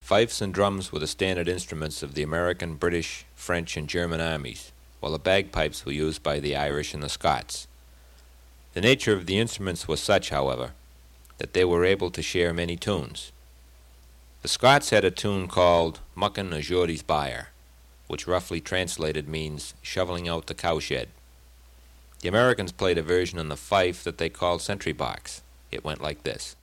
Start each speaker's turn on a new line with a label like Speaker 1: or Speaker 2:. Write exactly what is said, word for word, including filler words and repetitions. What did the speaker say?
Speaker 1: Fifes and drums were the standard instruments of the American, British, French, and German armies, while the bagpipes were used by the Irish and the Scots. The nature of the instruments was such, however, that they were able to share many tunes. The Scots had a tune called Muckin' a Geordie's Byre, which roughly translated means shoveling out the cowshed. The Americans played a version on the fife that they called sentry box. It went like this.